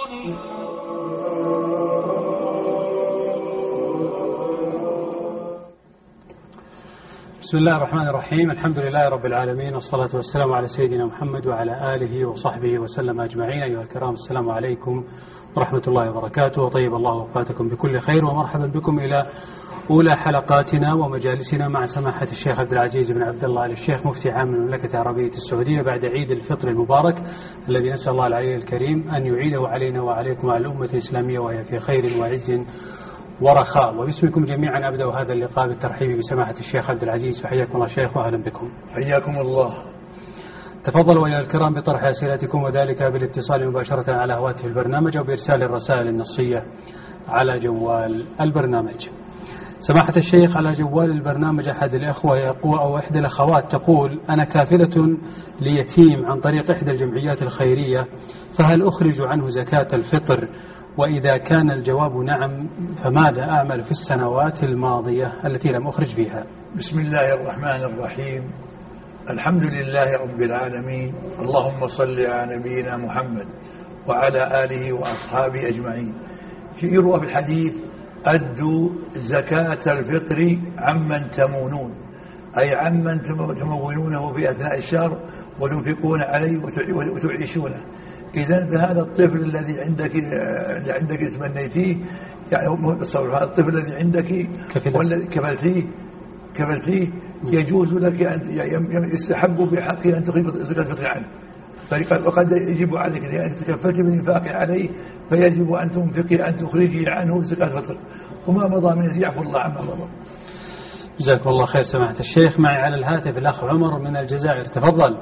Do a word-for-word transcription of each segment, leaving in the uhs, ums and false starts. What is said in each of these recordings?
بسم الله الرحمن الرحيم. الحمد لله رب العالمين، والصلاة والسلام على سيدنا محمد وعلى آله وصحبه وسلم أجمعين. أيها الكرام، السلام عليكم ورحمة الله وبركاته، وطيب الله أوقاتكم بكل خير، ومرحبا بكم إلى أولى حلقاتنا ومجالسنا مع سماحة الشيخ عبد العزيز بن عبد الله آل الشيخ مفتي عام المملكة العربية السعودية بعد عيد الفطر المبارك الذي نسأل الله العلي الكريم أن يعيده علينا وعليكم وعلى الأمة الإسلامية وهي في خير وعز ورخاء. وباسمكم جميعا أبدأ هذا اللقاء بالترحيب بسماحة الشيخ عبد العزيز، فحياكم الله شيخ وأهلا بكم. حياكم الله. تفضلوا أيها الكرام بطرح أسئلتكم، وذلك بالاتصال مباشرة على هواتف البرنامج أو بإرسال الرسائل النصية على جوال البرنامج. سماحة الشيخ، على جوال البرنامج أحد الأخوة يقول أو إحدى الأخوات تقول: أنا كافلة ليتيم عن طريق إحدى الجمعيات الخيرية، فهل أخرج عنه زكاة الفطر؟ وإذا كان الجواب نعم، فماذا أعمل في السنوات الماضية التي لم أخرج فيها؟ بسم الله الرحمن الرحيم. الحمد لله رب العالمين، اللهم صل على نبينا محمد وعلى آله وأصحابه أجمعين. يروى في الحديث: أدوا زكاة الفطر عمن تمونون، أي عمن تمونونه في أثناء الشهر وتنفقون عليه وتعيشونه. إذن بهذا الطفل الذي عندك اللي عندك تمنيتيه، يعني هذا الطفل الذي عندك والذي كفلتيه كفلتيه يجوز لك أن يستحب بحق أن تخرج زكاة الفطر عنه، وقد يجب عليك لأن تكفلت بالإنفاق عليه، فيجب أن تنفقي أن تخرجي عنه زكاة الفطر، وما مضى من يعفو الله عما مضى. جزاكم الله خير سماحة الشيخ. معي على الهاتف الأخ عمر من الجزائر، تفضل.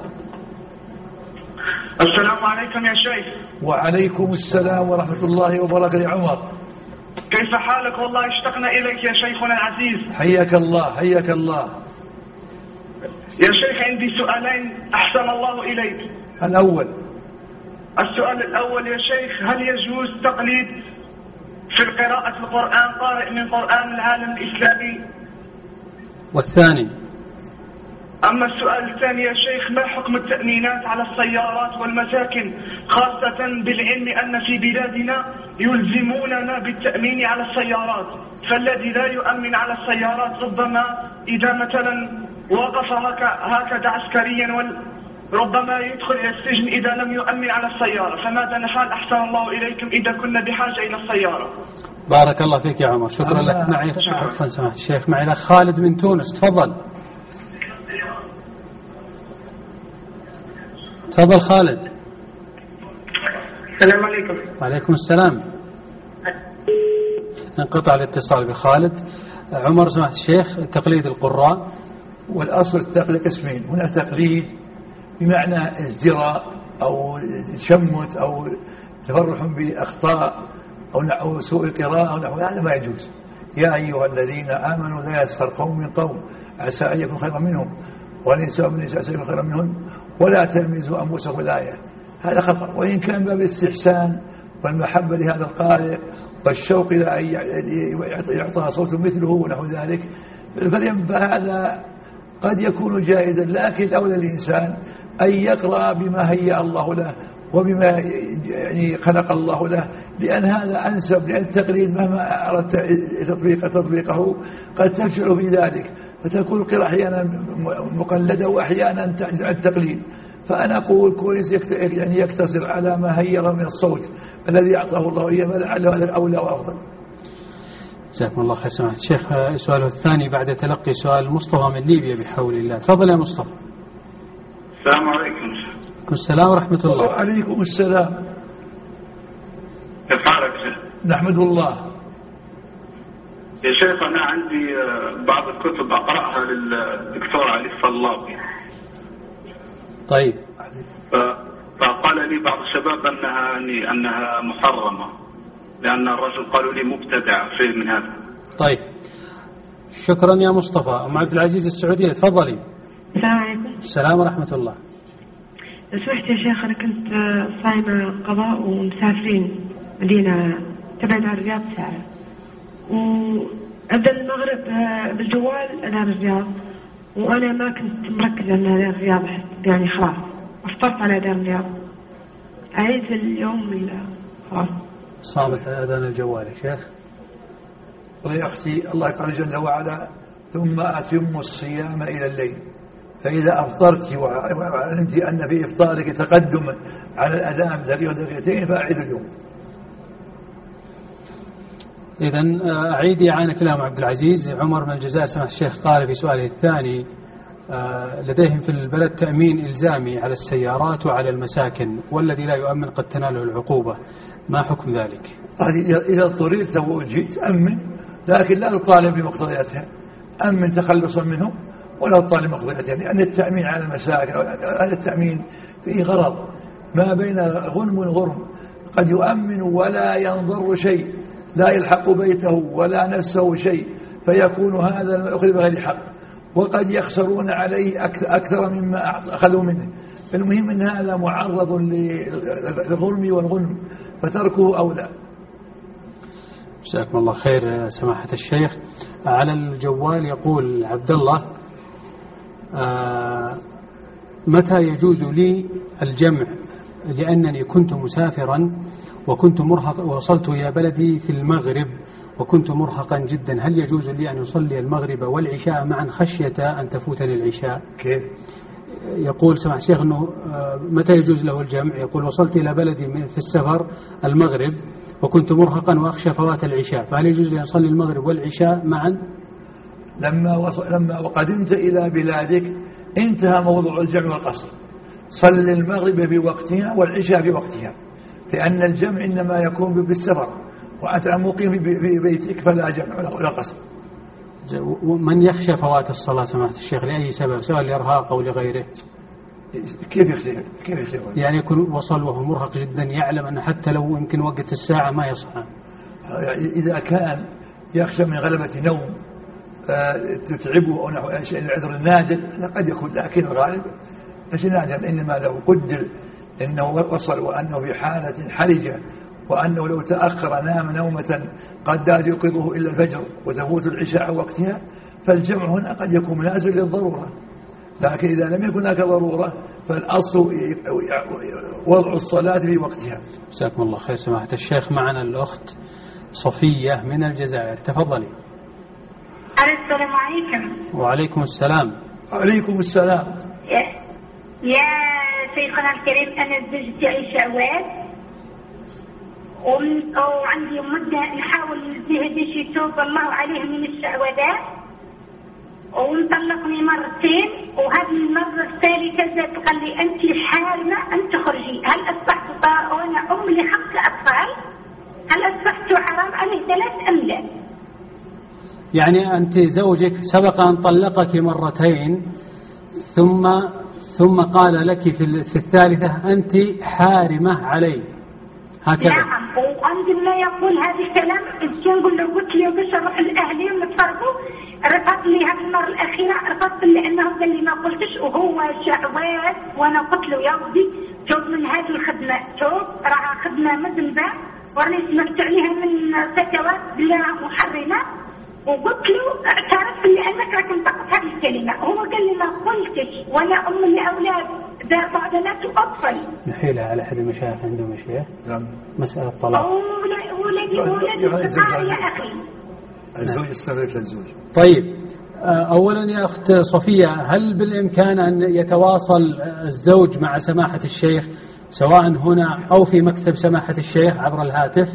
السلام عليكم يا شيخ. وعليكم السلام ورحمة الله وبركاته. يا عمر، كيف حالك؟ والله اشتقنا إليك يا شيخنا العزيز. حياك الله حياك الله. يا شيخ، عندي سؤالين أحسن الله إليك. الأول، السؤال الأول يا شيخ: هل يجوز تقليد في قراءة القرآن قارئ من قرآن العالم الإسلامي؟ والثاني، أما السؤال الثاني يا شيخ: ما حكم التأمينات على السيارات والمساكن، خاصة بالعلم أن في بلادنا يلزموننا بالتأمين على السيارات، فالذي لا يؤمن على السيارات ربما إذا مثلا وقف هكذا عسكريا ربما يدخل إلى السجن إذا لم يؤمن على السيارة، فماذا نفعل أحسن الله إليكم إذا كنا بحاجة إلى السيارة؟ بارك الله فيك يا عمر، شكرا لك. معي عفوا سماحة الشيخ، معي الأخ خالد من تونس، تفضل. تفضل خالد. السلام عليكم. وعليكم السلام. انقطع الاتصال بخالد. عمر سماحة الشيخ، تقليد القراء. والأصل التقليد قسمين: هنا تقليد بمعنى ازدراء أو تشمت أو تفرح بأخطاء أو سوء القراءة أو نحو هذا، ما يجوز. يا أيها الذين آمنوا لا يسخر قوم من قوم عسى أن يكون خيرا منهم ونساء من نساء عسى أن يكون خيرا منهم ولا تلمزوا أنفسكم. الآية هذا خطأ، وإن كان باب الاستحسان والمحبة لهذا القارئ والشوق إلى أن يعطى صوت مثله ونحو ذلك، فهذا قد يكون جائزا، لكن أولى الإنسان أن يقرأ بما هيأ الله له وبما يعني خلق الله له، لأن هذا أنسب، لأن التقليد مهما أردت تطبيق تطبيقه قد تفشل في ذلك، فتكون القراءة أحيانا مقلدة وأحيانا تعجز عن التقليد. فأنا أقول كونس يعني يقتصر على ما هيأ من الصوت الذي أعطاه الله إياه، فلعله هذا الأولى وأفضل. جزاكم الله خير سماحة الشيخ. سؤاله الثاني بعد تلقي سؤال مصطفى من ليبيا بحول الله، تفضل يا مصطفى. السلام عليكم. وعليكم السلام ورحمة الله. وعليكم السلام. كيف حالك شيخ؟ نحمد الله. يا شيخ، أنا عندي بعض الكتب أقرأها للدكتور علي الصلابي. طيب. فقال لي بعض الشباب أنها أنها محرمة، لأن الرجل قالوا لي مبتدع في من هذا. طيب، شكرا يا مصطفى. أم عبد العزيز السعودية، تفضلي. السلام عليكم. السلام ورحمة الله. لو سمحت يا شيخ، أنا كنت صايمة قضاء ومسافرين مدينة تبعد عن الرياض ساعة، وأبدأ المغرب بالجوال أنا بالرياض، وأنا ما كنت مركزة أن هذا الرياض، يعني خلاص أفطرت على دار الرياض. أعيد اليوم صامت أذان الجوال يا شيخ. والله يا أختي الله قال جل وعلا ثم أتم الصيام إلى الليل، فإذا أفطرت وعلمت أن في إفطارك تقدم على الأذان دقيقة دقيقتين فأعيد اليوم. إذن أعيدي عن كلام عبد العزيز. عمر من الجزائر سمح الشيخ قال في سؤاله الثاني لديهم في البلد تأمين إلزامي على السيارات وعلى المساكن، والذي لا يؤمن قد تناله العقوبة، ما حكم ذلك؟ إذا اضطررت وجئت أمن، لكن لا تطالب بمقتضياتها، أمن تخلصا منهم ولا تطالب بمقتضياتها، لأن التأمين على المساكن هذا التأمين فيه غرض ما بين غنم وغرم، قد يؤمن ولا ينضر شيء، لا يلحق بيته ولا نفسه شيء، فيكون هذا أخذ بغير حق، وقد يخسرون عليه أكثر مما أخذوا منه. المهم أن هذا معرض للغرم والغنم، فتركه أولى. جزاكم الله خير سماحة الشيخ. على الجوال يقول عبد الله آه متى يجوز لي الجمع، لأنني كنت مسافرا وكنت مرهق ووصلت إلى بلدي في المغرب وكنت مرهقا جدا، هل يجوز لي أن أصلي المغرب والعشاء معا خشية أن تفوتني العشاء؟ كيف؟ يقول سمع الشيخ أنه متى يجوز له الجمع؟ يقول وصلت إلى بلدي في السفر المغرب وكنت مرهقا وأخشى فوات العشاء، فهل يجوز لي أن أصلي المغرب والعشاء معا؟ لما وصل لما قدمت إلى بلادك انتهى موضوع الجمع والقصر، صل المغرب في وقتها والعشاء في وقتها، لأن الجمع إنما يكون بالسفر، وأنت مقيم في بيتك فلا جمع ولا قصر. من يخشى فوات الصلاة سماحة الشيخ لأي سبب، سواء لإرهاق أو لغيره؟ كيف يخشى؟ كيف يخشى؟ يعني يكون وصل وهو مرهق جدا، يعلم أن حتى لو يمكن وقت الساعة ما يصحى. إذا كان يخشى من غلبة نوم تتعبه أو نحو شيء العذر النادر قد يكون، لكن الغالب مش نادر، إنما لو قدر إنه وصل وأنه في حالة حرجة وأنه لو تأخر نام نومة قد لا يوقظه إلا الفجر وتفوت العشاء وقتها، فالجمع هنا قد يكون مناسب للضرورة، لكن إذا لم يكن هناك ضرورة فالأصل وضع الصلاة في وقتها. جزاكم الله خير سماحة الشيخ. معنا الأخت صفية من الجزائر، تفضلي. السلام عليكم. وعليكم السلام. وعليكم السلام. يا, يا شيخنا الكريم، أنا زوجتي شعوات وعندي مدة نحاول نزيه باش يتوب الله عليه من الشعوذات، ومطلقني مرتين، وهذه المرة الثالثة زاد قال لي أنت حارمة أن تخرجي، هل أصبحت طار وأنا أم لحق أطفال؟ هل أصبحت حرام عليه ثلاث أم لا؟ يعني أنت زوجك سبق أن طلقك مرتين ثم ثم قال لك في الثالثة أنت حارمة عليه، هكذا؟ نعم، وعندما يقول هذا الكلام نقول له قلت له باش نروح لأهلي ونتفرقوا، رفض لي هذه المرة الأخيرة، رفضت لأنه قال لي ما قلتش، وهو شعوات، وأنا قلت له يا ودي توب من هذه الخدمة، توب راها خدمة مذنبة وراني سمعت عليها من فتوات بلا محرمة، وقلت له اعترف لأنك راك نطقت هذه الكلمة، هو قال لي ما قلتش وأنا أم لأولاد ذات بنات وأطفال. نحيلها على أحد المشايخ عنده مشيخ نعم. مسألة طلاق. ولدي ولدي الصغار يا أخي. الزوج السبب للزوج. طيب أولا يا أخت صفية، هل بالإمكان أن يتواصل الزوج مع سماحة الشيخ سواء هنا أو في مكتب سماحة الشيخ عبر الهاتف؟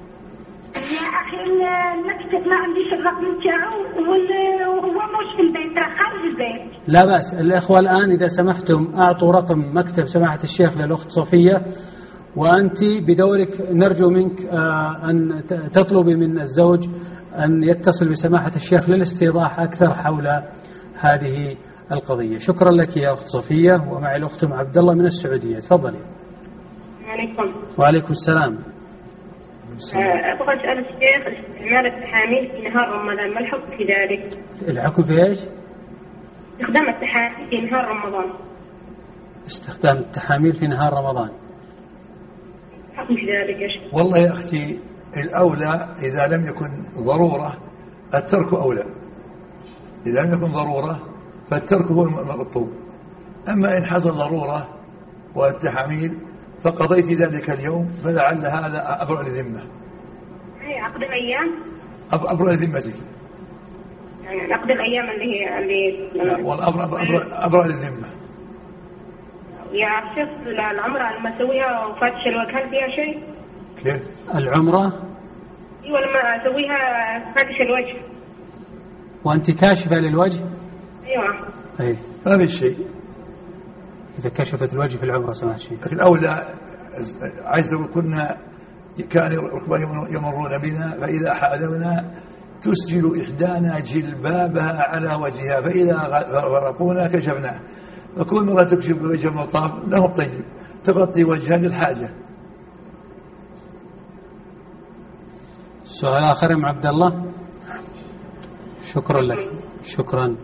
يا أخي المكتب ما عنديش الرقم تاعو وهو مش في البيت، راه خارج البيت. لا بأس، الإخوة الآن إذا سمحتم أعطوا رقم مكتب سماحة الشيخ للأخت صفية، وأنت بدورك نرجو منك أن تطلبي من الزوج أن يتصل بسماحة الشيخ للاستيضاح أكثر حول هذه القضية. شكرا لك يا أخت صفية. ومعي الأخت عبد الله من السعودية، تفضلي. عليكم. وعليكم السلام. أبغى أسأل الشيخ استعمال التحاميل في نهار رمضان، ما الحكم في ذلك؟ الحكم في إيش؟ استخدام التحاميل في نهار رمضان. استخدام التحاميل في نهار رمضان. حكم في ذلك يا شيخ؟ والله يا أختي الأولى إذا لم يكن ضرورة الترك أولى، إذا لم يكن ضرورة فالترك هو المطلوب، أما إن حصل ضرورة والتحاميل فقضيت ذلك اليوم فلعل هذا أبرأ لذمة. أي أقدم أيام؟ أبرأ لذمتك. يعني أقدم أيام اللي هي اللي والأبرأ أبرأ, أبرأ للذمة. يا شيخ العمرة لما أسويها وفاتش الوجه هل فيها شيء؟ كيف؟ العمرة؟ أيوة لما أسويها فاتش الوجه. وأنت كاشفة للوجه؟ أيوة. أي. ما في شيء. إذا كشفت الوجه في العمرة سمع شيء. لكن أولى عايز كنا كان ركبان يمرون بنا فإذا حاذونا تسجل إحدانا جلبابها على وجهها فإذا غرقونا كشفناه. فكل مرة تكشف وجه المطاف له طيب تغطي وجهها للحاجة. سؤال آخر يا عبد الله. شكرا لك. شكرا.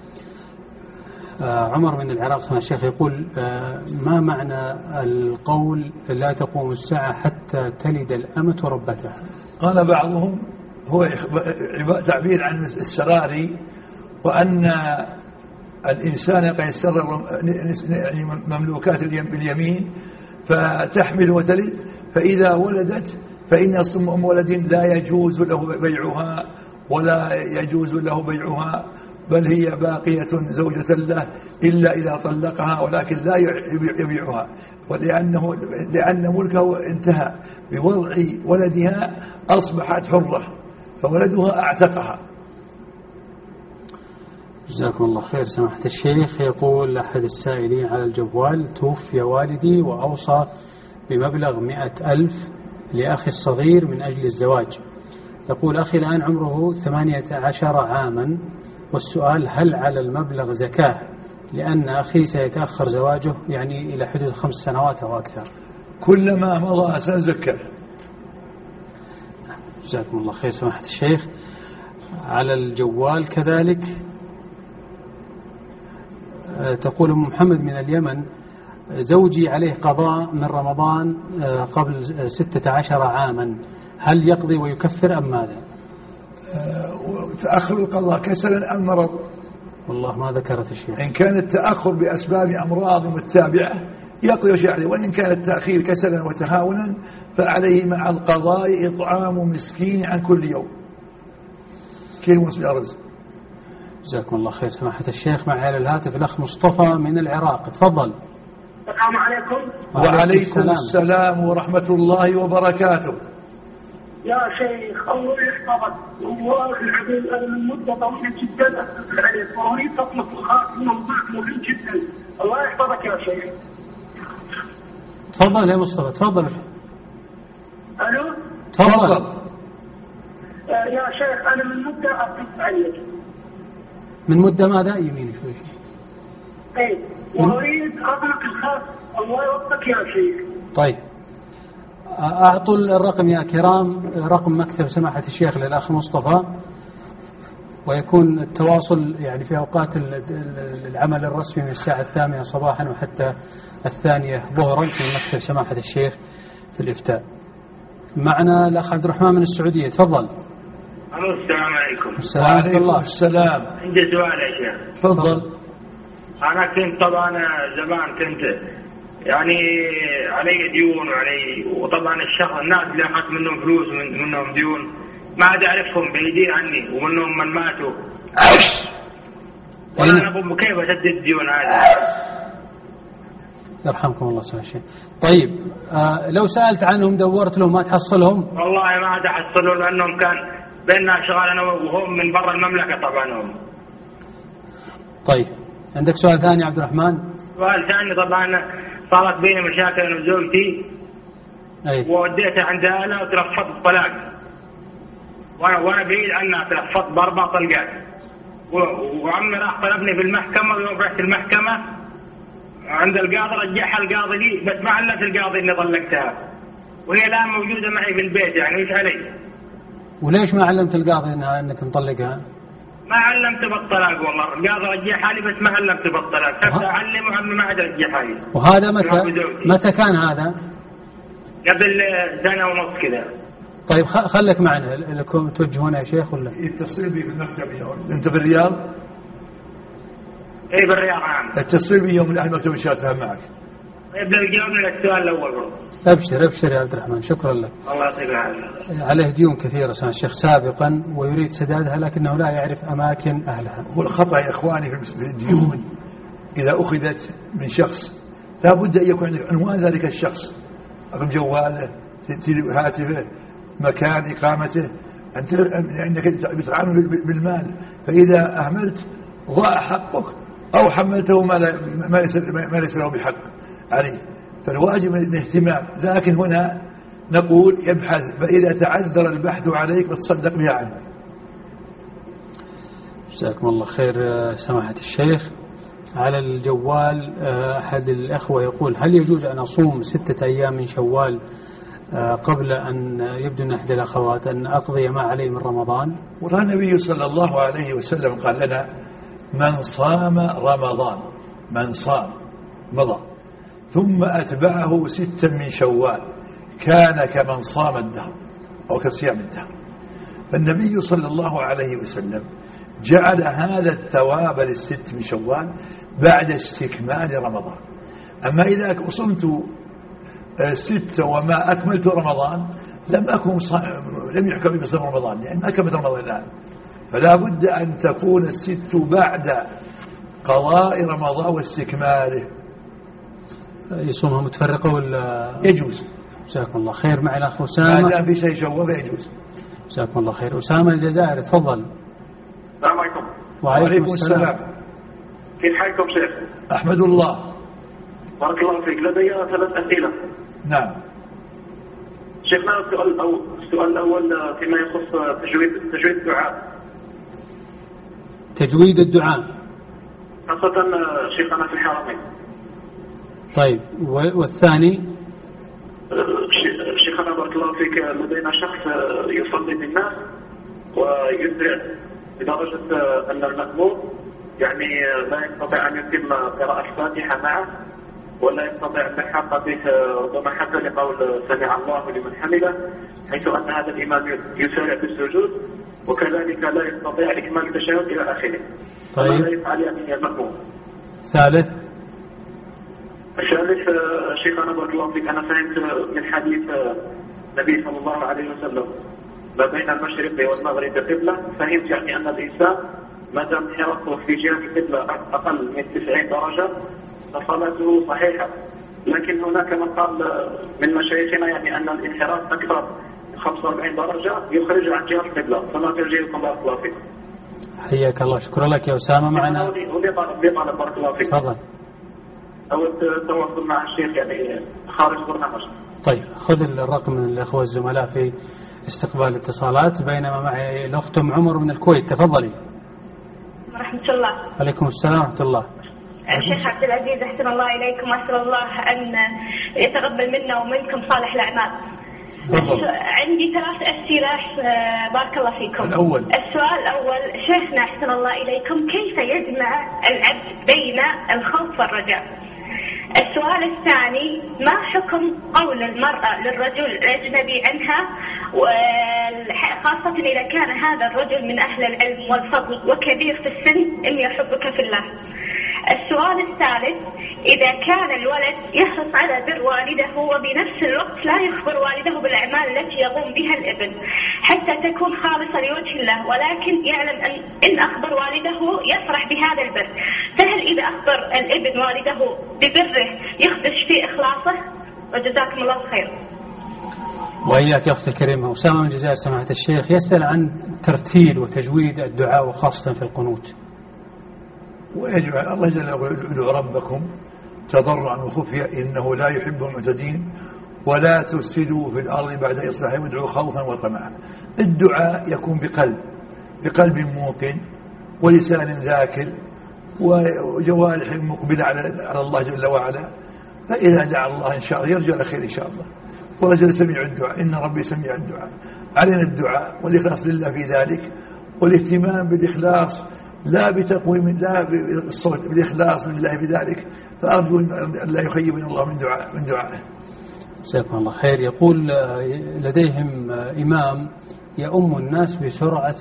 آه عمر من العراق سمع الشيخ يقول آه ما معنى القول لا تقوم الساعة حتى تلد الأمة ربتها؟ قال بعضهم هو تعبير عن السراري وأن الإنسان قد يسرر يعني مملوكات باليمين فتحمل وتلد فإذا ولدت فإن صم أم ولد لا يجوز له بيعها ولا يجوز له بيعها بل هي باقية زوجة له إلا إذا طلقها ولكن لا يبيعها ولأنه لأن ملكه انتهى بوضع ولدها أصبحت حرة فولدها أعتقها. جزاكم الله خير سماحة الشيخ. يقول أحد السائلين على الجوال توفي والدي وأوصى بمبلغ مئة ألف لأخي الصغير من أجل الزواج. يقول أخي الآن عمره ثمانية عشر عاما والسؤال هل على المبلغ زكاة لأن أخي سيتأخر زواجه يعني إلى حدود خمس سنوات أو أكثر. كلما مضى سنة زكاة. جزاكم الله خير سماحة الشيخ. على الجوال كذلك تقول أم محمد من اليمن زوجي عليه قضاء من رمضان قبل ستة عشر عاما هل يقضي ويكفر أم ماذا؟ تأخر القضاء كسلا أم مرض؟ والله ما ذكرت الشيخ. إن كان التأخر بأسباب أمراض متابعة يقضي وشيء عليه وإن كان التأخير كسلا وتهاونا فعليه مع القضاء إطعام مسكين عن كل يوم كيلو مسبع رزق. جزاكم الله خير سماحة الشيخ. معي على الهاتف الأخ مصطفى من العراق. تفضل. السلام عليكم. وعليكم السلام. السلام ورحمة الله وبركاته. يا شيخ الله يحفظك والله العظيم أنا من مدة طويلة جدا أتصل عليك وأريد أطلب الخاص من موضوع مهم جدا. الله يحفظك يا شيخ. تفضل يا مصطفى تفضل. ألو تفضل. يا شيخ أنا من مدة أتصل عليك. من مدة ماذا؟ يمين شوي. إيه وأريد أطلق الخاص. الله يوفقك يا شيخ. طيب أعطوا الرقم يا كرام رقم مكتب سماحة الشيخ للأخ مصطفى ويكون التواصل يعني في أوقات العمل الرسمي من الساعة الثامنة صباحا وحتى الثانية ظهرا في مكتب سماحة الشيخ في الإفتاء. معنا الأخ عبد الرحمن من السعودية. تفضل. السلام عليكم. السلام ورحمة الله. السلام. عندي سؤال يا شيخ. تفضل. أنا كنت طبعا زمان كنت يعني علي ديون وعلي وطبعا الشخص الناس اللي أخذت منهم فلوس ومن منهم ديون ما عاد أعرفهم بعيدين عني ومنهم من ماتوا وأنا أبو كيف أسدد الديون هذه. يرحمكم الله سبحانه الشيء. طيب آه لو سألت عنهم دورت لهم ما تحصلهم؟ والله ما عاد أحصلهم لأنهم كان بيننا شغال أنا وهم من برا المملكة طبعا هم. طيب عندك سؤال ثاني عبد الرحمن؟ سؤال ثاني طبعا صارت بيني مشاكل أنا وزوجتي أي. ووديتها عند أهلها وترفضت الطلاق وأنا وأنا بعيد عنها ترفضت بأربع طلقات وعمي راح طلبني في المحكمة ويوم رحت المحكمة عند القاضي رجعها القاضي لي بس ما علمت القاضي إني طلقتها وهي الآن موجودة معي في البيت يعني وش علي؟ وليش ما علمت القاضي إنها إنك مطلقها؟ ما علمت بالطلاق والله القاضي رجعها لي بس ما علمت بالطلاق تبدأ أعلم وعمي ما عاد رجعها لي. وهذا متى متى كان هذا؟ قبل سنة ونص كذا. طيب خليك معنا لكم توجهون يا شيخ ولا؟ اتصل بي بالمكتب اليوم. أنت في الرياض؟ إيه بالرياض نعم. اتصل بي يوم الأحد مكتب الشاتفة معك. يبدأ الجواب من السؤال الأول. أبشر أبشر يا عبد الرحمن، شكرا لك. الله يعطيك العافية. عليه ديون كثيرة سمع الشيخ سابقا ويريد سدادها لكنه لا يعرف أماكن أهلها. هو الخطأ يا إخواني في الديون إذا أخذت من شخص لا بد أن يكون عندك عنوان ذلك الشخص، رقم جواله، هاتفه، مكان إقامته، أنت عندك بتتعامل بالمال، فإذا أهملت ضاع حقك أو حملته ما ما ليس له بحق عليه، فالواجب الاهتمام. لكن هنا نقول يبحث، فإذا تعذر البحث عليك فتصدق بها عنه. جزاكم الله خير سماحة الشيخ. على الجوال أحد الأخوة يقول: هل يجوز أن أصوم ستة أيام من شوال قبل أن يبدو أن أحد الأخوات أن أقضي ما عليه من رمضان؟ والله النبي صلى الله عليه وسلم قال لنا: من صام رمضان، من صام مضى ثم أتبعه ستا من شوال كان كمن صام الدهر أو كصيام الدهر. فالنبي صلى الله عليه وسلم جعل هذا الثواب للست من شوال بعد استكمال رمضان. أما إذا صمت ستة وما أكملت رمضان لم أكن لم يحكم بصوم رمضان، يعني ما أكملت رمضان الآن، فلا بد أن تكون الست بعد قضاء رمضان واستكماله. يصومها متفرقة ولا يجوز؟ جزاكم الله خير. معي الأخ أسامة. ما دام في شيء شوال يجوز. جزاكم الله خير. أسامة الجزائر، تفضل. السلام عليكم. وعليكم السلام. كيف حالكم شيخ؟ أحمد الله. بارك الله فيك. لدي ثلاث أسئلة. نعم. شيخنا السؤال الأول السؤال الأول فيما يخص تجويد تجويد الدعاء. تجويد الدعاء. خاصة شيخنا في الحرمين. طيب، والثاني؟ شيخنا بارك الله فيك، لدينا شخص يصلي بالناس ويسرع بدرجة أن المأموم يعني لا يستطيع أن يتم قراءة الفاتحة معه، ولا يستطيع أن يحقق به ربما حتى لقول سمع الله لمن حمده، حيث أن هذا الإمام يسارع في السجود، وكذلك لا يستطيع إكمال التشهد إلى آخره. طيب. فماذا يفعل يعني المأموم؟ ثالث؟ الثالث شيخنا بارك الله فيك، أنا فهمت من حديث النبي صلى الله عليه وسلم ما بين المشرق والمغرب قبلة، فهمت يعني أن الإنسان ما دام انحرافه في جهة القبلة أقل من تسعين درجة فصلاته صحيحة، لكن هناك من قال من مشايخنا يعني أن الانحراف أكثر من خمسة وأربعين درجة يخرج عن جهة القبلة، فما ترجيكم بارك الله فيكم. حياك الله، شكرا لك يا أسامة. معنا ولي طالب بارك الله فيك. تفضل. أو التواصل مع الشيخ يعني خارج برنامج. طيب، خذ الرقم من الأخوة الزملاء في استقبال الاتصالات، بينما معي الأخت أم عمر من الكويت. تفضلي. ورحمة الله. عليكم السلام ورحمة الله. الشيخ عبد العزيز، أحسن الله إليكم، وأسأل الله أن يتقبل منا ومنكم صالح الأعمال. عندي ثلاث أسئلة بارك الله فيكم. الأول. السؤال الأول: شيخنا أحسن الله إليكم، كيف يجمع العبد بين الخوف والرجاء؟ السؤال الثاني: ما حكم قول المرأة للرجل الأجنبي عنها، وخاصة إذا كان هذا الرجل من أهل العلم والفضل وكبير في السن، إني أحبك في الله؟ السؤال الثالث: إذا كان الولد يحرص على بر والده وبنفس الوقت لا يخبر والده بالأعمال التي يقوم بها الابن حتى تكون خالصة لوجه الله، ولكن يعلم أن إن أخبر والده يفرح بهذا البر، فهل إذا أخبر الابن والده ببره يخدش في إخلاصه؟ وجزاكم الله خير. وإياك يا أختي الكريمة. أسامة من الجزائر سماحة الشيخ يسأل عن ترتيل وتجويد الدعاء وخاصة في القنوت. ويجب على الله جل وعلا: ادعوا ربكم تضرعا وخفيا إنه لا يحب المعتدين ولا تفسدوا في الأرض بعد إصلاحها وادعوا خوفا وطمعا. الدعاء يكون بقلب بقلب موقن ولسان ذاكر وجوارح مقبلة على الله جل وعلا، فإذا دعا الله إن شاء الله يرجع الخير إن شاء الله. ورجل سميع الدعاء، إن ربي سميع الدعاء. علينا الدعاء والإخلاص لله في ذلك، والاهتمام بالإخلاص لا بتقويم، لا بالصوت، بالإخلاص لله في ذلك. فأرجو أن لا يخيبنا الله من دعاء من دعائه. جزاكم الله خير. يقول لديهم إمام يؤم الناس بسرعة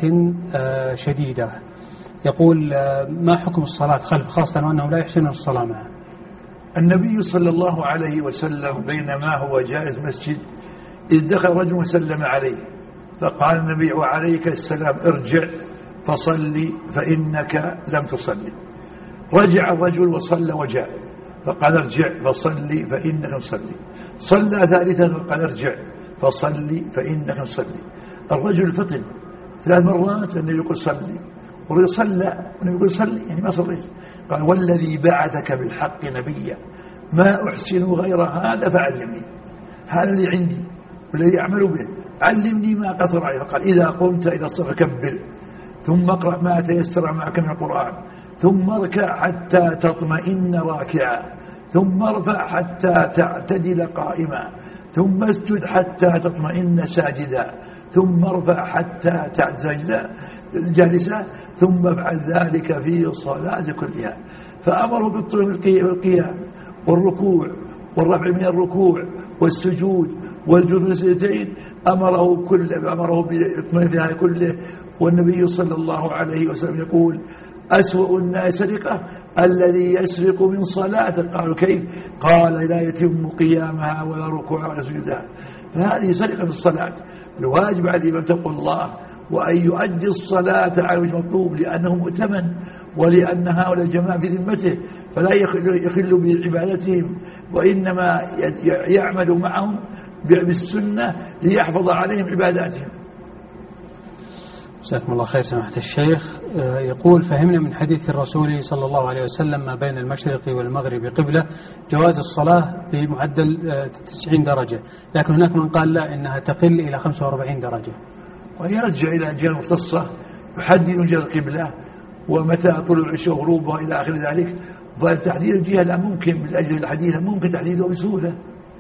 شديدة، يقول: ما حكم الصلاة خلف، خاصة وأنهم لا يحسنون الصلاة معه؟ النبي صلى الله عليه وسلم بينما هو جالس مسجد إذ دخل رجل وسلم عليه، فقال النبي وعليك السلام ارجع فصلي فإنك لم تصلي. رجع الرجل وصلى وجاء، فقال ارجع فصلي فإنك تصلي. صلى ثالثا فقال ارجع فصلي فإنك تصلي. الرجل فطن ثلاث مرات النبي يقول صلي، والرجل صلى والنبي يقول صلي، يعني ما صليت. قال والذي بعثك بالحق نبيا ما أحسن غير هذا فعلمني، هذا اللي عندي والذي أعمل به، علمني ما قصر عليه. فقال إذا قمت إلى الصلاة كبر، ثم اقرأ ما تيسر معك من القرآن، ثم اركع حتى تطمئن راكعا، ثم ارفع حتى تعتدل قائما، ثم اسجد حتى تطمئن ساجدا، ثم ارفع حتى تعتدل جالسا، ثم افعل ذلك في الصلاة كلها. فأمره بالطول والقيام والركوع والرفع من الركوع والسجود والجلوستين، أمره كل أمره بالاطمئنان في هذا كله. والنبي صلى الله عليه وسلم يقول أسوأ الناس سرقة الذي يسرق من صلاته. قالوا كيف؟ قال لا يتم قيامها ولا ركوعها ولا سجودها. فهذه سرقة الصلاة. الواجب على الإمام تقوى الله وأن يؤدي الصلاة على وجه المطلوب، لأنه مؤتمن ولأن هؤلاء الجماعة في ذمته، فلا يخل بعبادتهم، وإنما يعمل معهم بالسنة ليحفظ عليهم عباداتهم. جزاكم الله خير سماحة الشيخ. يقول فهمنا من حديث الرسول صلى الله عليه وسلم ما بين المشرق والمغرب قبلة جواز الصلاة بمعدل تسعين درجة، لكن هناك من قال لا إنها تقل إلى خمسة وأربعين درجة. ويرجع إلى جهة مختصة يحدد جهة القبلة ومتى طلوع الشمس وغروبها إلى آخر ذلك. فتحديد الجهة لا ممكن بالأجهزة الحديثة، ممكن تحديده بسهولة.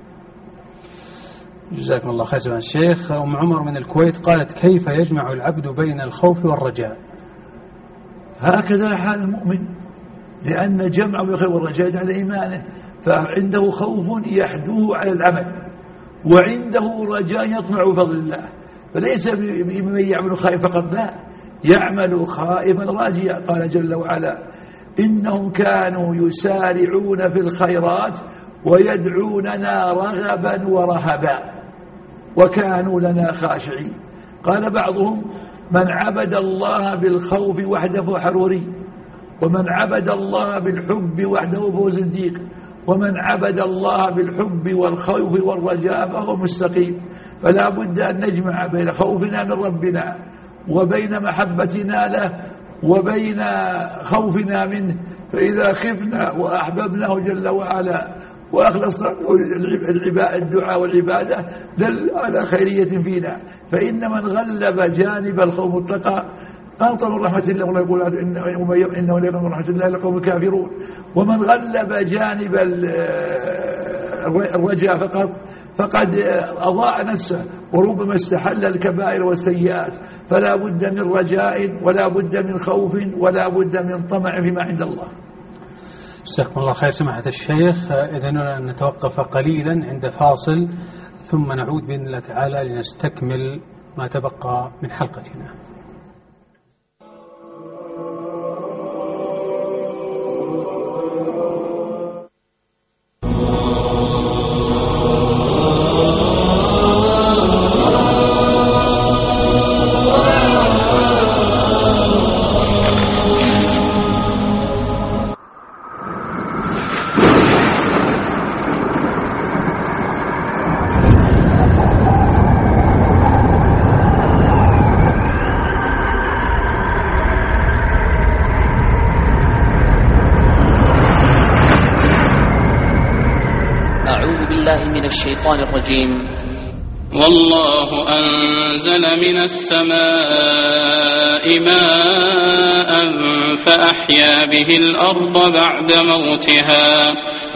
جزاكم الله خير سماحة الشيخ. أم عمر من الكويت قالت كيف يجمع العبد بين الخوف والرجاء؟ هكذا حال المؤمن، لأن جمعه بالخير والرجاء على إيمانه، فعنده خوف يحدوه على العمل، وعنده رجاء يطمع بفضل الله. فليس بمن يعمل خائفا فقط، لا، يعمل خائفا راجيا. قال جل وعلا إنهم كانوا يسارعون في الخيرات ويدعوننا رغبا ورهبا وكانوا لنا خاشعين. قال بعضهم من عبد الله بالخوف وحده فهو حروري، ومن عبد الله بالحب وحده فهو زنديق، ومن عبد الله بالحب والخوف والرجاء فهو مستقيم. فلا بد أن نجمع بين خوفنا من ربنا وبين محبتنا له وبين خوفنا منه. فإذا خفنا وأحببناه جل وعلا وأخلصنا الدعاء والعبادة دل على خيرية فينا. فإن من غلب جانب الخوف والتقى قنط من رحمة الله، والله يقول إنه لا يقنط من رحمة الله لقوم كافرون. ومن غلب جانب الرجاء فقط فقد أضاع نفسه وربما استحل الكبائر والسيئات. فلا بد من رجاء ولا بد من خوف ولا بد من طمع فيما عند الله. جزاكم الله خير سماحة الشيخ. إذن نتوقف قليلا عند فاصل ثم نعود بإذن الله تعالى لنستكمل ما تبقى من حلقتنا. الشيطان الرجيم. والله أنزل من السماء ماء فأحيا به الأرض بعد موتها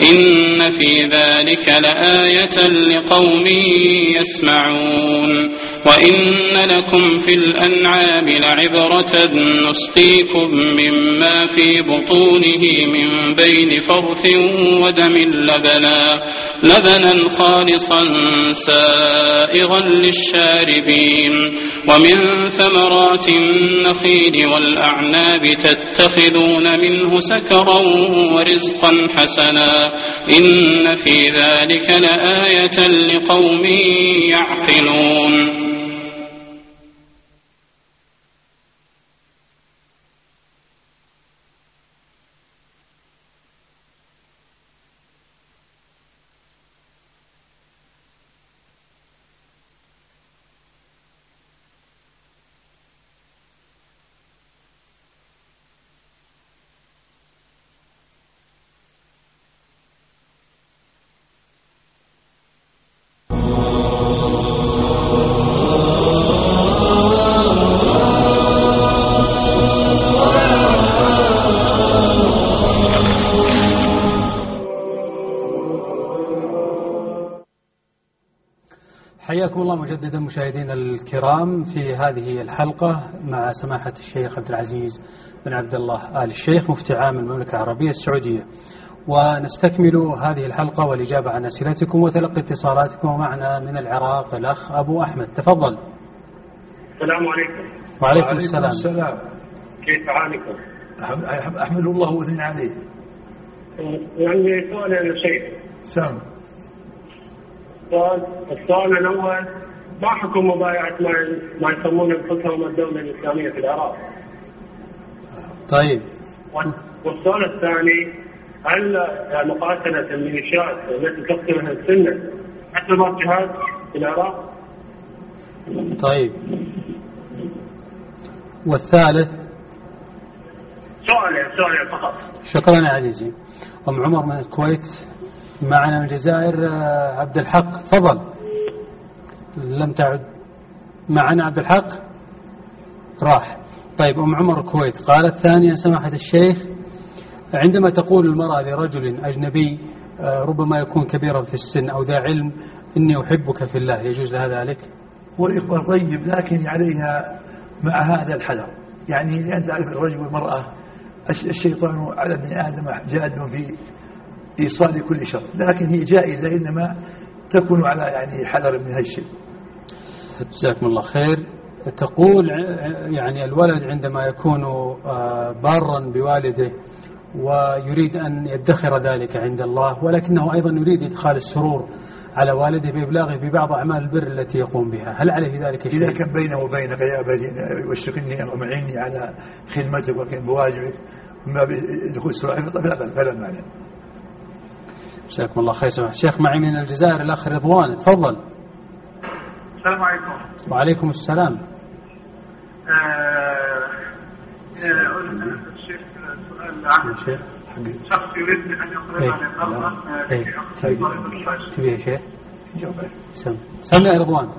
إن في ذلك لآية لقوم يسمعون. وإن لكم في الأنعام لعبرة نسقيكم مما في بطونه من بين فرث ودم لبنا لبنا خالصا سائغا للشاربين ومن ثمرات النخيل والأعناب تتخذون منه سكرا ورزقا حسنا إن في ذلك لآية لقوم يعقلون. حياكم الله مجددا مشاهدينا الكرام في هذه الحلقة مع سماحة الشيخ عبد العزيز بن عبد الله آل الشيخ مفتي عام المملكة العربية السعودية، ونستكمل هذه الحلقة والإجابة عن أسئلتكم وتلقي اتصالاتكم. ومعنا من العراق الأخ أبو أحمد، تفضل. السلام عليكم. وعليكم السلام. السلام. كيف حالكم؟ أحمد الله وأثني عليه. يعني سؤال يا شيخ. سام. السؤال السؤال الأول، ما حكم مبايعة ما ما يسمون انفسهم الدولة الإسلامية في العراق؟ طيب. والسؤال الثاني، هل مقاتلة الميليشيات التي تقتلها السنة تعتبر جهاد في العراق؟ طيب. والثالث؟ سؤال سؤال فقط. شكرا يا عزيزي. أم عمر من الكويت، معنا من الجزائر عبد الحق، تفضل. لم تعد معنا عبد الحق، راح. طيب أم عمر الكويت قالت ثانيا سماحة الشيخ، عندما تقول المرأة لرجل أجنبي ربما يكون كبيرا في السن أو ذا علم إني أحبك في الله، يجوز لها ذلك؟ هو الإخبار طيب، لكن عليها مع هذا الحذر. يعني أنت تعرف الرجل والمرأة الشيطان على ابن آدم جاد في إيصال كل شر، لكن هي جائزة إنما تكون على يعني حذر من هالشيء. جزاكم الله خير. تقول يعني الولد عندما يكون بارا بوالده ويريد أن يدخر ذلك عند الله، ولكنه أيضا يريد إدخال السرور على والده بإبلاغه ببعض أعمال البر التي يقوم بها، هل عليه ذلك شيء؟ إذا كان بينه وبينك يا أبدي واشتقني ومعني على خدمتك وكان بواجبك ما بدخول السرور فلا فلا معنى. جزاكم الله خير. سمح الشيخ، معي من الجزائر الأخ رضوان، تفضل. السلام عليكم. وعليكم السلام. الشيخ سؤال عن شخص يريد أن يقرض عن الأرض تبي يا شيخ؟ سم سم يا رضوان.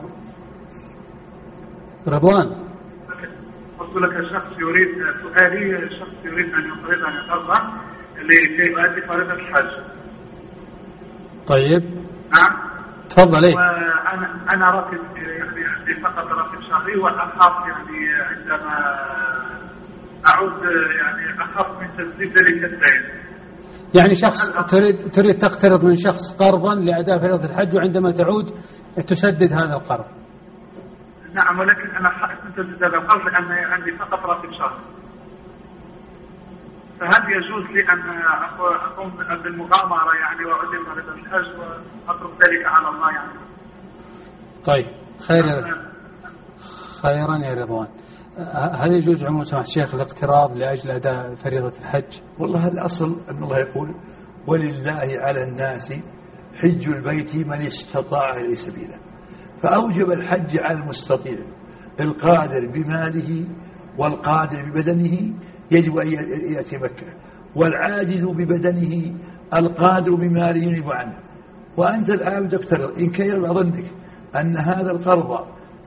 رضوان قلت لك الشخص يريد سؤالي شخص يريد أن يقرض عن الأرض لكي يؤدي فريضة الحج. طيب. نعم. تفضل. ايه. وانا انا راتب يعني فقط راتب شهري، واخاف يعني عندما اعود يعني اخاف من تسديد ذلك الدين. يعني شخص تريد تريد تقترض من شخص قرضا لاداء فريضة الحج، وعندما تعود تسدد هذا القرض. نعم، ولكن انا خائف من تسديد هذا القرض لان عندي فقط راتب شهري. فهل يجوز لي أن أقوم بالمغامرة يعني وأؤدي فريضة الحج وأترك ذلك على الله يعني؟ طيب، خير خيرا يا رضوان. هل يجوز عموما سماحة الشيخ الاقتراض لأجل أداء فريضة الحج؟ والله الأصل أن الله يقول ولله على الناس حج البيت من استطاع إليه سبيلا، فأوجب الحج على المستطيع القادر بماله والقادر ببدنه يجب أن يأتي مكة، والعاجز ببدنه القادر بماله ينيب عنه. وأنت الآن تقترض، إن كان يظنك أن هذا القرض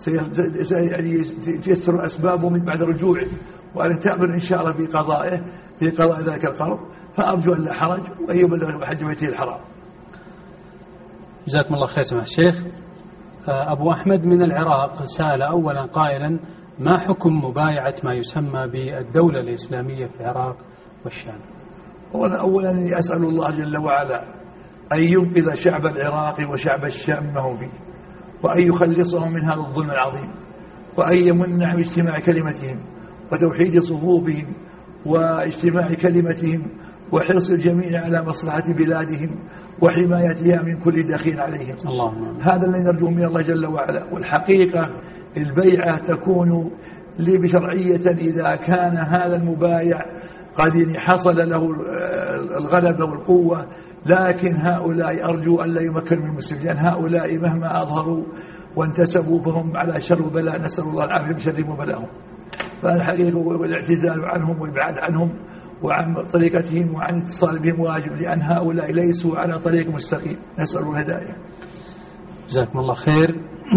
سيتيسر أسبابه من بعد رجوعه وأن تعمل إن شاء الله في قضائه في قضاء ذلك القرض، فأرجو أن لا حرج وأن يبلغ بحج بيته الحرام. جزاكم الله خير سماحة الشيخ. أبو أحمد من العراق سأل أولا قائلا: ما حكم مبايعة ما يسمى بالدولة الإسلامية في العراق والشام؟ أولا أسأل الله جل وعلا أن ينقذ شعب العراق وشعب الشام ما هم فيه، وأن يخلصهم من هذا الظلم العظيم، وأن يمن على اجتماع كلمتهم وتوحيد صفوفهم واجتماع كلمتهم وحرص الجميع على مصلحة بلادهم وحمايتها من كل دخيل عليهم. اللهم هذا الذي نرجوه من الله جل وعلا. والحقيقة البيعة تكون لي بشرعية إذا كان هذا المبايع قد حصل له الغلبة والقوة، لكن هؤلاء أرجو أن لا يمكنوا من المسلمين، لأن هؤلاء مهما أظهروا وانتسبوا فهم على شر وبلاء، نسأل الله العافية من شر وبلاءهم. فالحقيقة والاعتزال عنهم والإبعاد عنهم وعن طريقتهم وعن اتصال بهم واجب، لأن هؤلاء ليسوا على طريق مستقيم، نسأل الهداية. جزاكم الله خير.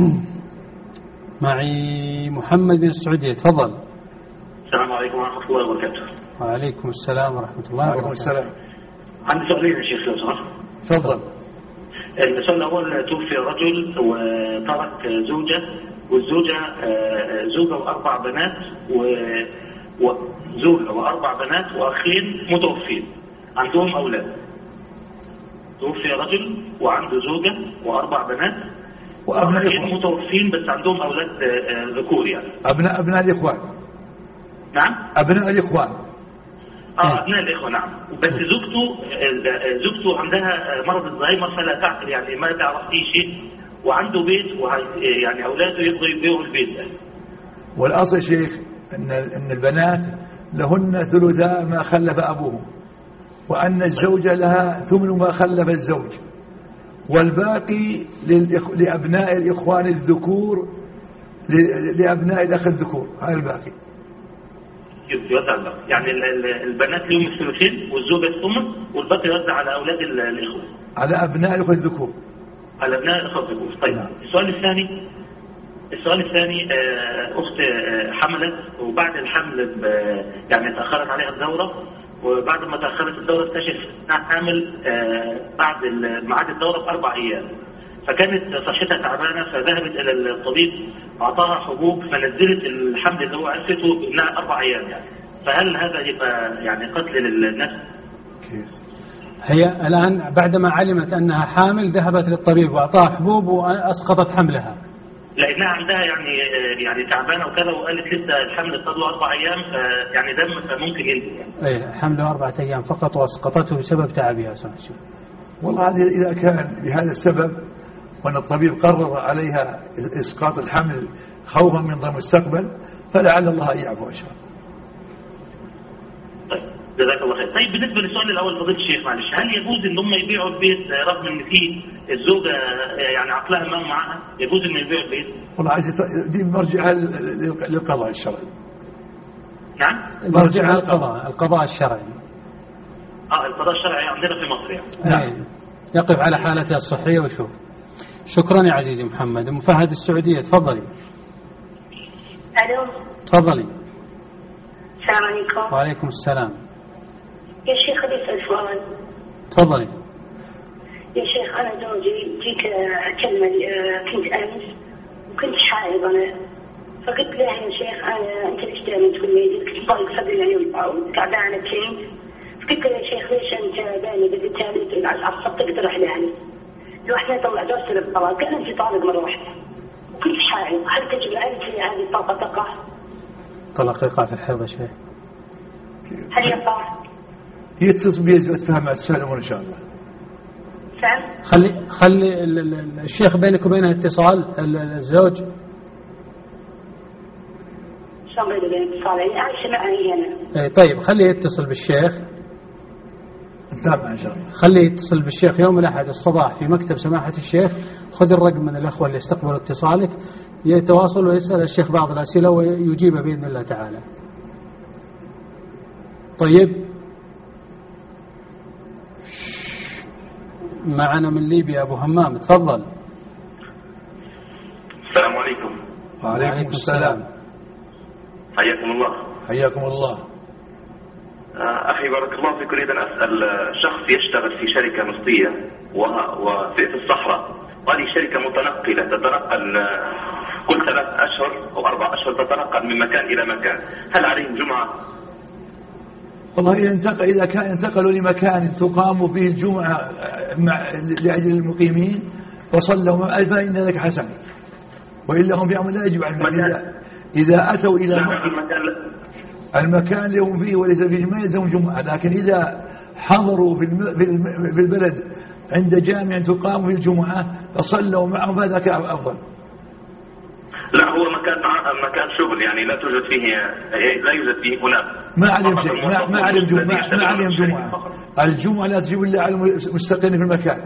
معي محمد من السعودية، تفضل. السلام عليكم ورحمة الله وبركاته. وعليكم السلام ورحمة الله وبركاته. السلام. عندي سؤالين يا شيخ لو سمحت. تفضل. السؤال الأول: توفي رجل وترك زوجة، والزوجة زوجة وأربع بنات وزوجة وأربع بنات وأخين متوفين، عندهم أولاد. توفي رجل وعنده زوجة وأربع بنات وأخين متوفين، بس عندهم أولاد ذكور يعني. أبناء أبناء الإخوان. نعم. أبناء الإخوان. اه ابناء الاخوه نعم. بس زوجته زوجته عندها مرض الزهايمر فلا تعقل، يعني ما تعرف فيه شيء، وعنده بيت ويعني اولاده يقدروا يبيعوا البيت ده. والاصل شيخ ان ان البنات لهن ثلثا ما خلف ابوهم، وان الزوجه لها ثمن ما خلف الزوج، والباقي لابناء الاخوان الذكور لابناء الاخ الذكور، هذا الباقي. يوزع الباقي، يعني البنات لهم الثلثين والزوجة الثمن، والباقي يوزع على أولاد الإخوة، على أبناء الإخوة الذكور، على أبناء الإخوة الذكور. طيب نعم. السؤال الثاني السؤال الثاني أخت حملت، وبعد الحمل يعني تأخرت عليها الدورة، وبعد ما تأخرت الدورة اكتشفت أنها حامل بعد ميعاد الدورة بأربع أيام، فكانت صحتها تعبانة، فذهبت إلى الطبيب أعطاها حبوب فنزلت الحمل اللي هو عرفته إنها أربع أيام يعني. فهل هذا يبقى يعني قتل للنفس؟ هي الآن بعدما علمت أنها حامل ذهبت للطبيب وأعطاها حبوب وأسقطت حملها، لأنها عندها يعني يعني تعبانة وكذا، وقالت لسه الحمل صار له أربع أيام يعني دم فممكن ينزل يعني. إيه حمله أربعة أيام فقط وأسقطته بسبب تعبها. صحيح. والله إذا كان بهذا السبب وأن الطبيب قرر عليها إسقاط الحمل خوفا من المستقبل، فلعل الله أن يعفو إن شاء الله. طيب جزاك الله خير. طيب بالنسبة للسؤال الأول فضيلة الشيخ معلش، هل يجوز إن هم يبيعوا البيت رغم إن في الزوجة يعني عقلها ما معها؟ يجوز إن يبيعوا البيت؟ والله دي مرجعها للقضاء الشرعي. نعم؟ مرجعها للقضاء القضاء الشرعي. آه القضاء الشرعي عندنا في مصر يعني. نعم. يقف على حالتها الصحية ويشوف. شكرا يا عزيزي محمد. أم فهد السعودية، تفضلي. ألو. تفضلي. السلام عليكم. وعليكم السلام. يا شيخ لي أسأل سؤال. تفضلي. يا شيخ أنا زوجي جيت أكلمه كنت أمس وكنت حائض أنا، فقلت له يا شيخ أنا أنت ليش دائما تقول لي كنت ضايق صدري يعني وتعبانة كنت، فقلت له يا شيخ ليش أنت دائما بالتالي على الصف تقدر على لو احنا طلع درس للطلاق، قال انت طالق مره واحده وكنت حائض، هل تجب عليك هذه الطاقه تقع؟ طلاق يقع في الحيض يا شيخ؟ هل يقع؟ يتصل بي وتفهم تسالمون ان شاء الله. فهم؟ خلي خلي الشيخ بينك وبينه اتصال الزوج. شلون بيني وبين اتصال؟ يعني عايشه معي انا. اي طيب خليه يتصل بالشيخ. نتابع ان شاء الله. خليه يتصل بالشيخ يوم الأحد الصباح في مكتب سماحة الشيخ، خذ الرقم من الأخوة اللي استقبلوا اتصالك، يتواصل ويسأل الشيخ بعض الأسئلة ويجيبه بإذن الله تعالى. طيب معنا من ليبيا أبو همام، تفضل. السلام عليكم. وعليكم السلام. حياكم الله. حياكم الله. أخي بارك الله فيك، أريد أن أسأل شخص يشتغل في شركة نفطية وفي الصحراء، وهذه شركة متنقلة تتنقل كل ثلاث أشهر أو أربع أشهر تتنقل من مكان إلى مكان، هل عليهم جمعة؟ والله إذا انتقل إذا كان انتقلوا لمكان تقام فيه الجمعة مع لأجل المقيمين وصلوا فإن ذلك حسن، وإلا هم في أمر لا يجب عليهم. إذا, إذا أتوا إلى المكان اللي هم فيه وليس فيه ما يلزم جمعة، لكن إذا حضروا في البلد عند جامع تقام في الجمعة فصلوا معهم فهذا أفضل. لا هو مكان مكان شغل يعني لا توجد فيه لا يوجد فيه هناك ما عليهم شيء ما, ما عليهم جمعة ما عليهم جمعة الجمعة لا تجيب إلا على المستقيم في المكان.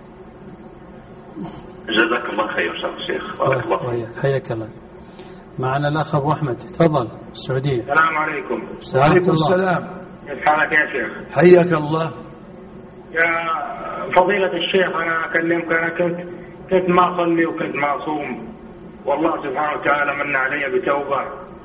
جزاك الله خير شيخ بارك الله فيك. حياك الله. معنا الأخ أبو أحمد تفضل السعودية. السلام عليكم. وعليكم السلام. كيف حالك يا شيخ؟ حياك الله. يا فضيلة الشيخ أنا أكلمك أنا كنت كنت ما أصلي وكنت ما أصوم والله سبحانه وتعالى من علي بتوبة،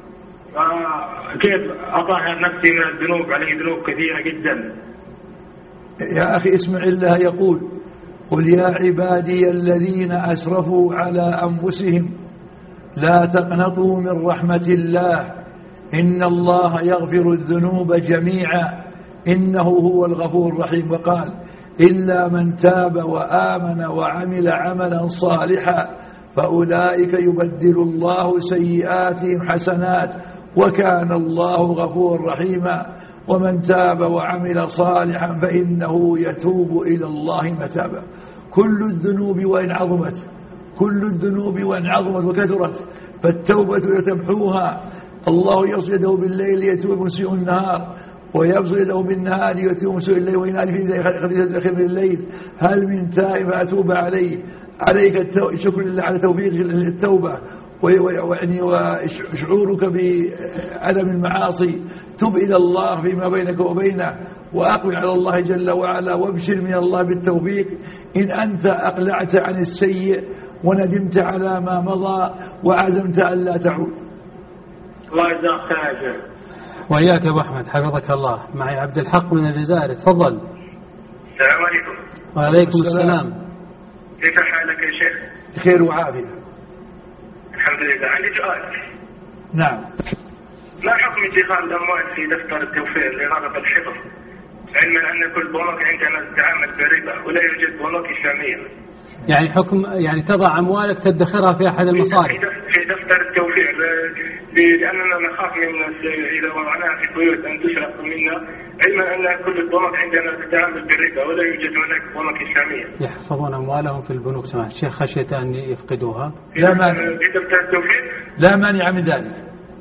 كيف أطهر نفسي من الذنوب؟ علي ذنوب كثيرة جدا. يا أخي اسمع الله يقول قل يا عبادي الذين أسرفوا على أنفسهم لا تقنطوا من رحمة الله إن الله يغفر الذنوب جميعا إنه هو الغفور الرحيم. وقال إلا من تاب وآمن وعمل عملا صالحا فأولئك يبدل الله سيئاتهم حسنات وكان الله غفور رحيما ومن تاب وعمل صالحا فإنه يتوب إلى الله متابا. كل الذنوب وإن عظمت كل الذنوب وإن عظمت وكثرت فالتوبة يتمحوها. الله يصل يده بالليل يتوب مسيء النهار ويبصر يده بالنهار يتوب مسيء الليل وينادي في خفيفة الخير الليل هل من تائب أتوب عليه. عليك شكر لله على توفيق التوبة ويعني وشعورك بعدم المعاصي. تب إلى الله فيما بينك وبينه وأقبل على الله جل وعلا وابشر من الله بالتوفيق إن أنت أقلعت عن السيء وندمت على ما مضى وعزمت أن لا تعود. الله يجزاك خير يا شيخ. وإياك يا أبو أحمد حفظك الله. معي عبد الحق من الجزائر تفضل. السلام عليكم. وعليكم السلام. كيف حالك يا شيخ؟ بخير وعافية الحمد لله. عندي سؤال. نعم. ما حكم ادخار الأموال في دفتر التوفير لغرض الحفظ علما أن كل بنوك عندنا تتعامل بالربا ولا يوجد بنوك إسلامية؟ يعني حكم يعني تضع أموالك تدخرها في أحد المصارف في دفتر التوفير لأننا نخاف من إذا وضعناها في البيوت أن تسرق منا علما أن كل البنوك عندنا تتعامل بالربا ولا يوجد هناك بنوك إسلامية. يحفظون أموالهم في البنوك سماحة الشيخ خشية أن يفقدوها. لا مانع في دفتر التوفير لا مانع من ذلك.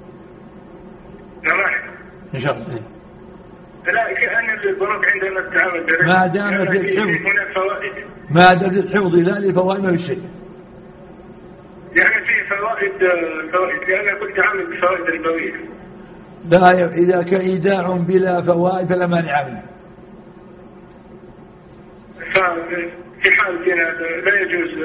لا مانع إن شاء الله. لا كأن البنوك عندنا تتعامل بالربا ما دام في الحفظ هناك فوائد ما دام في الحفظ لا للفوائد ما في شيء. يعني في فوائد فوائد لأن كنت عامل بفوائد ربوية. لا إذا كان إيداع بلا فوائد فلا مانع منه. ففي حال لا يجوز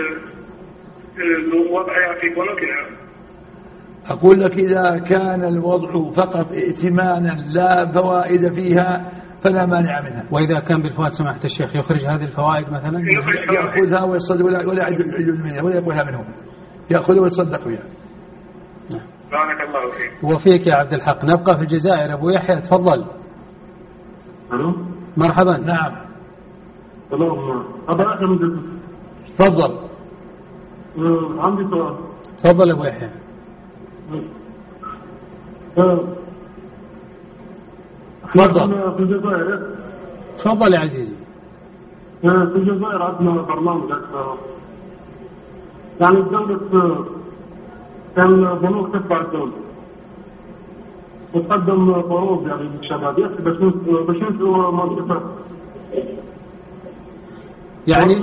وضعها في بنوكنا. أقول لك إذا كان الوضع فقط ائتمانا لا فوائد فيها فلا مانع منها. وإذا كان بالفوائد سماحة الشيخ يخرج هذه الفوائد مثلا يأخذها ويصدق ولا ولا يعدل منها ولا يقولها منهم يأخذها ويصدق بها. بارك الله فيك. وفيك يا عبد الحق. نبقى في الجزائر. أبو يحيى تفضل. ألو مرحبا. نعم سلام. أبا أحمد تفضل. عندي سؤال. تفضل أبو يحيى. تفضل. في الجزائر. تفضل يا عزيزي. في الجزائر عندنا برنامج يعني الدولة كان بنوك تتبع الدولة وتقدم قروض يعني للشباب باش باش ينسوا منطقة يعني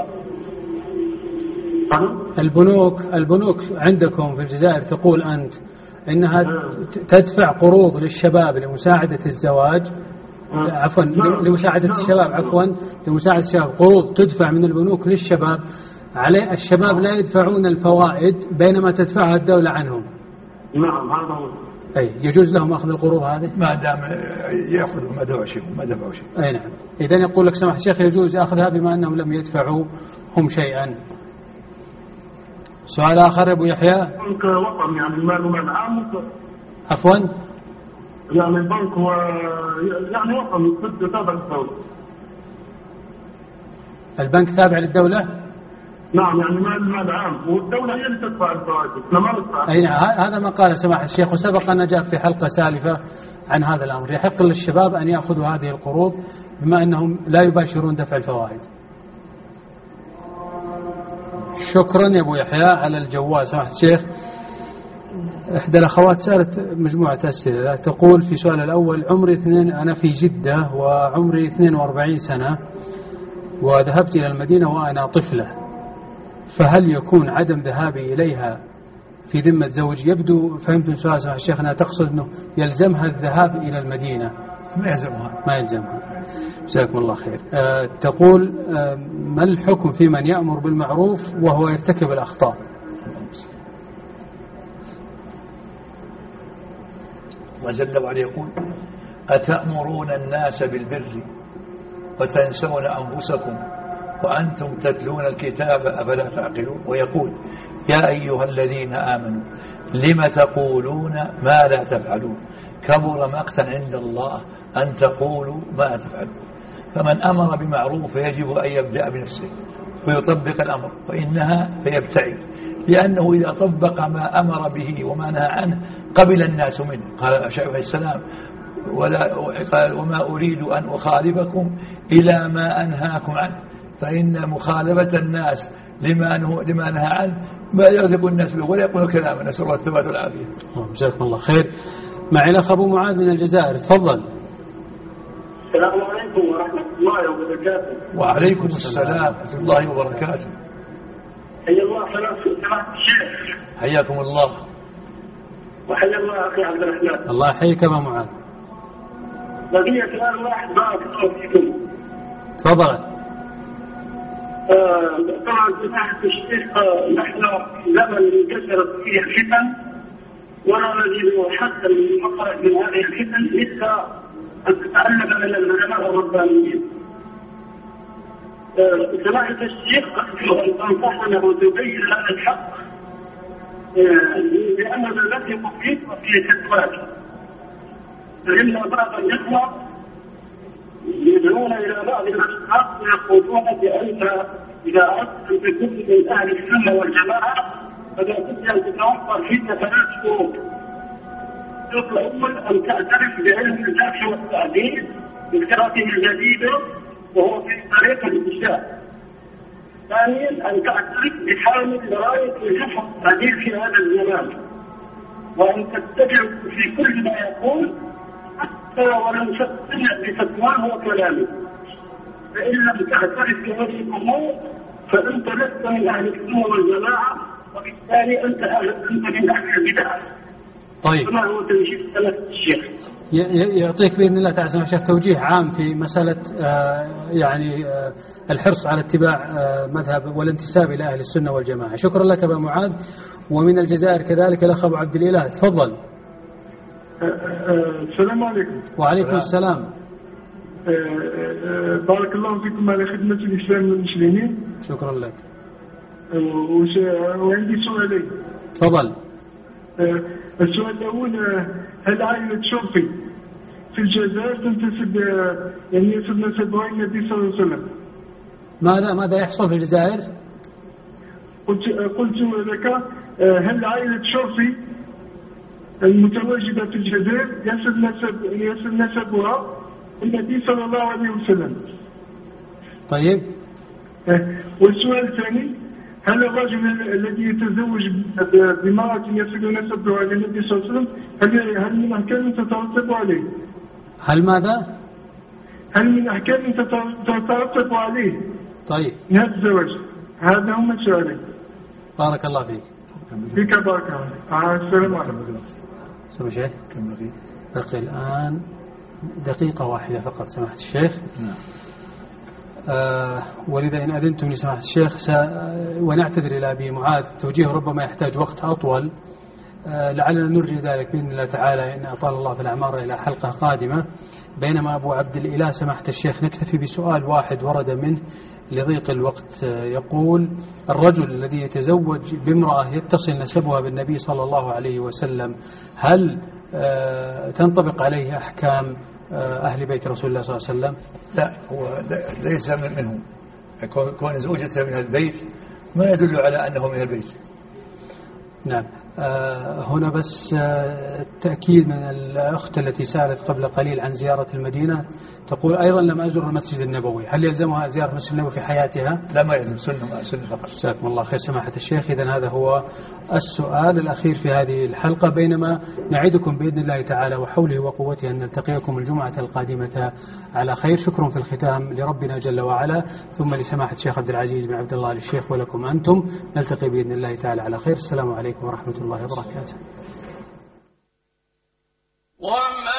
البنوك البنوك عندكم في الجزائر تقول أنت إنها تدفع قروض للشباب لمساعدة الزواج عفوا لمساعدة الشباب عفوا لمساعدة الشباب قروض تدفع من البنوك للشباب عليه الشباب لا يدفعون الفوائد بينما تدفعها الدولة عنهم. نعم هذا هو. أي يجوز لهم أخذ القروض هذه ما دام يأخذوا ما دفعوا شيء ما دفعوا شيء. أي نعم. إذن يقول لك سماحة الشيخ يجوز أخذها بما أنهم لم يدفعوا هم شيئا. سؤال آخر يا أبو يحيى. البنك وطن يعني المال مال عام. عفوا. يعني البنك هو يعني وطن تابع للدولة. البنك تابع للدولة؟ نعم يعني مال مال عام والدولة هي اللي تدفع الفوائد ما ندفع. أي هذا ما قال سماحة الشيخ، وسبق أن جاء في حلقة سالفة عن هذا الأمر. يحق للشباب أن يأخذوا هذه القروض بما أنهم لا يباشرون دفع الفوائد. شكرا يا أبو يحيى على الجوال سماحة الشيخ. إحدى الأخوات سألت مجموعة أسئلة، تقول في سؤال الأول: عمري اثنين، أنا في جدة وعمري اثنين وأربعين سنة وذهبت إلى المدينة وأنا طفلة، فهل يكون عدم ذهابي إليها في ذمة زوج؟ يبدو فهمت من سؤال سماحة الشيخ أنها تقصد أنه يلزمها الذهاب إلى المدينة. ما يلزمها ما يلزمها. جزاكم الله خير. أه تقول أه ما الحكم في من يأمر بالمعروف وهو يرتكب الأخطاء؟ وجل وعلا يقول: أتأمرون الناس بالبر وتنسون أنفسكم وأنتم تتلون الكتاب أفلا تعقلون. ويقول: يا أيها الذين آمنوا لم تقولون ما لا تفعلون كبر مقتا عند الله أن تقولوا ما تفعلون. فمن أمر بمعروف يجب أن يبدأ بنفسه ويطبق الأمر، وإنها فيبتعد، لأنه إذا طبق ما أمر به وما نهى عنه قبل الناس منه. قال شعيب عليه السلام: ولا قال: وما أريد أن أخالفكم إلى ما أنهاكم عنه، فإن مخالفة الناس لما لما نهى عنه ما يغضب الناس به ولا يقول كلاما. نسأل الله الثبات والعافية. جزاكم الله خير. معي الأخ أبو معاذ من الجزائر، تفضل. السلام عليكم ورحمة الله وبركاته. وعليكم السلام ورحمة الله وبركاته. حيا الله سماحة الشيخ. حياكم الله. وحيا الله أخي عبد الرحمن. الله يحييك أبو معاذ. لدي سؤال واحد بارك الله فيكم. تفضل. آه طبعا سماحة الشيخ، نحن في زمن انتشرت فيه الفتن ولا نجد حتى من مخرج من هذه الفتن إلا أن تتعلم من العلماء الربانيين. آه سماحة الشيخ أرجو أن تنصحنا وتبين لنا الحق، آه لأننا نثق فيك وفي فتواك، فإن بعض الإخوة يدعون إلى بعض الأشخاص ويقولون بأنت إذا أردت أن تكون من أهل السنة والجماعة فلا بد أن تتوفر فيك ثلاث شروط. الشرط الأول أن تعترف بعلم الجرح والتعديل بفكرته الجديدة وهو في طريق الإنشاء. ثانيا أن تعترف بحامل راية الجرح والتعديل في هذا الزمان، وأن تتبع في كل ما يقول حتى ولو تقتنع بفتواه وكلامه. فإن لم تعترف بهذه الأمور فأنت لست من أهل السنة والجماعة، وبالتالي أنت أنت من أهل البدع. طيب. كما هو توجيه سلف الشيخ. يعطيك بإذن الله تعالى سماحة الشيخ توجيه عام في مسألة آه يعني آه الحرص على اتباع آه مذهب والانتساب إلى أهل السنة والجماعة. شكرا لك أبا معاذ. ومن الجزائر كذلك الأخ أبو عبد الإله، تفضل. السلام عليكم. وعليكم السلام. بارك الله فيكم على خدمة الإسلام والمسلمين. شكرا لك. وعندي سؤالين. تفضل. السؤال الأول: هل عائلة شرطي في الجزائر تنتسب يعني ينسب نسبها النبي صلى الله عليه وسلم؟ ماذا ماذا يحصل في الجزائر؟ قلت قلت لك: هل عائلة شرطي المتواجدة في الجزائر ينسب نسب ينسب نسبها النبي صلى الله عليه وسلم؟ طيب. والسؤال الثاني: هل الرجل الذي يتزوج بامرأة يصل نسبها على النبي صلى الله عليه وسلم هل هل من أحكام تترتب عليه؟ هل ماذا؟ هل من أحكام تترتب عليه؟ طيب. هذا الزواج. هذا هم السؤالين. بارك الله فيك. فيك بارك الله. السلام عليكم. سمع شيخ. بقي الآن دقيقة واحدة فقط سماحة الشيخ. نعم. آه ولذا إن أذنتم لسماحة الشيخ س... ونعتذر إلى أبي معاذ، توجيه ربما يحتاج وقت أطول، آه لعلنا نرجي ذلك بإذن الله تعالى إن أطال الله في الأعمار إلى حلقة قادمة. بينما أبو عبد الإله سماحة الشيخ نكتفي بسؤال واحد ورد منه لضيق الوقت يقول: الرجل الذي يتزوج بامرأة يتصل نسبها بالنبي صلى الله عليه وسلم هل تنطبق عليه أحكام أهل بيت رسول الله صلى الله عليه وسلم؟ لا، هو ليس منهم. كون زوجته من البيت ما يدل على أنه من البيت. نعم. هنا بس التأكيد من الأخت التي سألت قبل قليل عن زيارة المدينة، تقول أيضا لم أزر المسجد النبوي، هل يلزمها زيارة المسجد النبوي في حياتها؟ لا، ما يلزم، سنة سنة فقط. جزاكم الله خير سماحة الشيخ. إذن هذا هو السؤال الأخير في هذه الحلقة، بينما نعدكم بإذن الله تعالى وحوله وقوته أن نلتقيكم الجمعة القادمة على خير. شكر في الختام لربنا جل وعلا، ثم لسماحة الشيخ عبد العزيز بن عبد الله الشيخ، ولكم أنتم. نلتقي بإذن الله تعالى على خير. السلام عليكم ورحمة الله وبركاته.